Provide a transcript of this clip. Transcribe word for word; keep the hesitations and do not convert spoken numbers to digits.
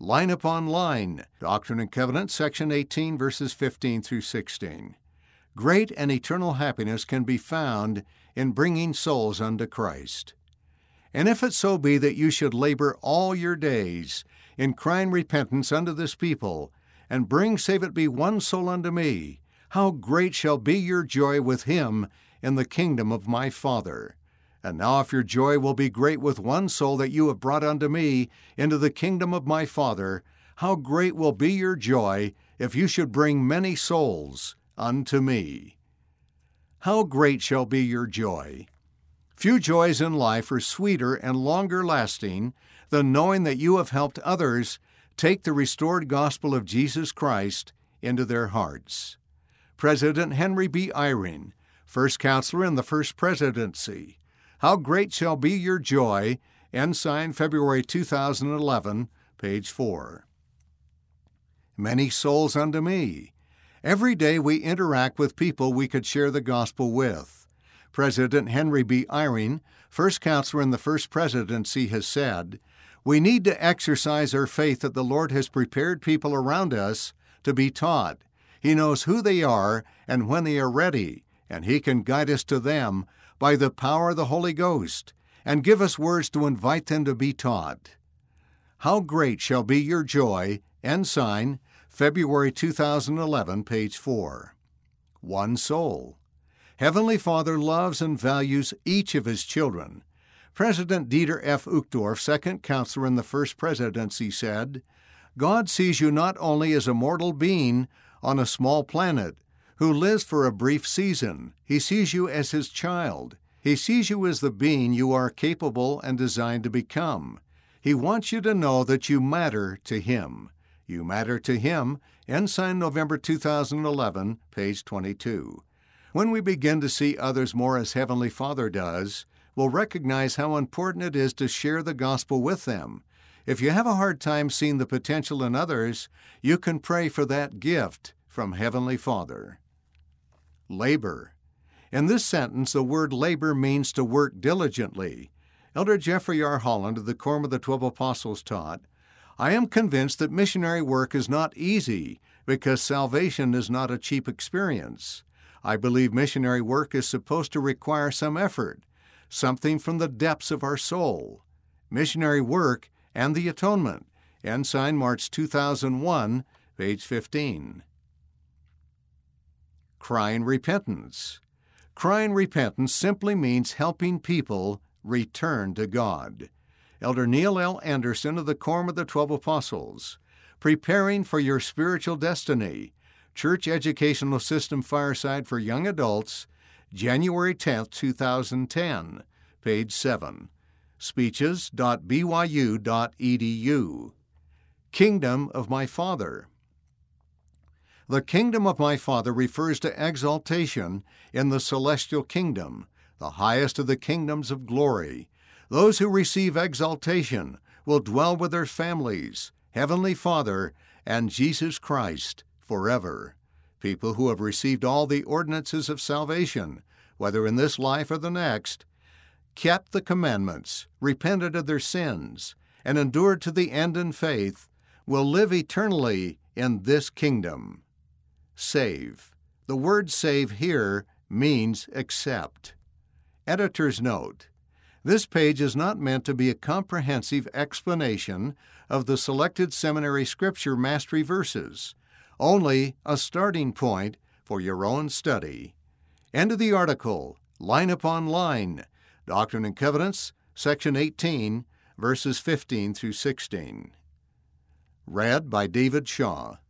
line upon line. Doctrine and Covenants, section eighteen, verses fifteen through sixteen. Great and eternal happiness can be found in bringing souls unto Christ. And if it so be that you should labor all your days in crying repentance unto this people, and bring, save it be, one soul unto me, how great shall be your joy with him in the kingdom of my Father. And now if your joy will be great with one soul that you have brought unto me into the kingdom of my Father, how great will be your joy if you should bring many souls unto me. How great shall be your joy! Few joys in life are sweeter and longer lasting than knowing that you have helped others take the restored gospel of Jesus Christ into their hearts. President Henry B. Eyring, first counselor in the First Presidency. How great shall be your joy, Ensign, February two thousand eleven, page four. Many souls unto me. Every day we interact with people we could share the gospel with. President Henry B. Eyring, first counselor in the First Presidency, has said, "We need to exercise our faith that the Lord has prepared people around us to be taught. He knows who they are and when they are ready, and He can guide us to them by the power of the Holy Ghost, and give us words to invite them to be taught." How great shall be your joy, Ensign, February two thousand eleven, page four. One soul. Heavenly Father loves and values each of His children. President Dieter F. Uchtdorf, second counselor in the First Presidency, said, "God sees you not only as a mortal being on a small planet who lives for a brief season. He sees you as His child. He sees you as the being you are capable and designed to become. He wants you to know that you matter to Him. You matter to Him," Ensign, November two thousand eleven, page twenty-two. When we begin to see others more as Heavenly Father does, we'll recognize how important it is to share the gospel with them. If you have a hard time seeing the potential in others, you can pray for that gift from Heavenly Father. Labor. In this sentence, the word labor means to work diligently. Elder Jeffrey R. Holland of the Quorum of the Twelve Apostles taught, "I am convinced that missionary work is not easy because salvation is not a cheap experience. I believe missionary work is supposed to require some effort, something from the depths of our soul. Missionary work and the atonement," Ensign, March two thousand one, page fifteen. Crying repentance. Crying repentance simply means helping people return to God. Elder Neil L. Anderson of the Quorum of the Twelve Apostles. Preparing for Your Spiritual Destiny. Church Educational System Fireside for Young Adults, January tenth, two thousand ten, page seven. speeches dot b y u dot e d u. Kingdom of My Father. The kingdom of my Father refers to exaltation in the celestial kingdom, the highest of the kingdoms of glory. Those who receive exaltation will dwell with their families, Heavenly Father, and Jesus Christ forever. People who have received all the ordinances of salvation, whether in this life or the next, kept the commandments, repented of their sins, and endured to the end in faith, will live eternally in this kingdom. Save. The word save here means accept. Editor's note: this page is not meant to be a comprehensive explanation of the selected seminary scripture mastery verses, only a starting point for your own study. End of the article, line upon line. Doctrine and Covenants, section eighteen, verses fifteen through sixteen. Read by David Shaw.